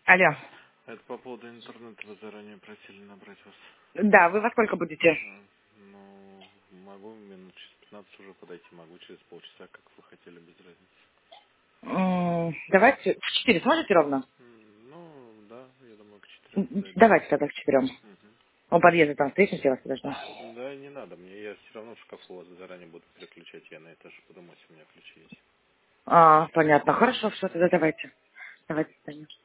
Алло. Это по поводу интернета. Вы заранее просили набрать вас. Да, вы во сколько будете? Ну, могу минут через 15 уже подойти, могу через полчаса, как вы хотели, без разницы. Давайте в 4 сможете ровно? Ну, да, я думаю, к 4 подойду. Давайте тогда в 4. Мгм. У подъезда там встретимся, я вас подожду. Да, не надо мне, я все равно в шкафу вас заранее буду переключать, я на этаже подумать, у меня ключи есть. Понятно. Хорошо, все, тогда давайте. Давайте, Таня.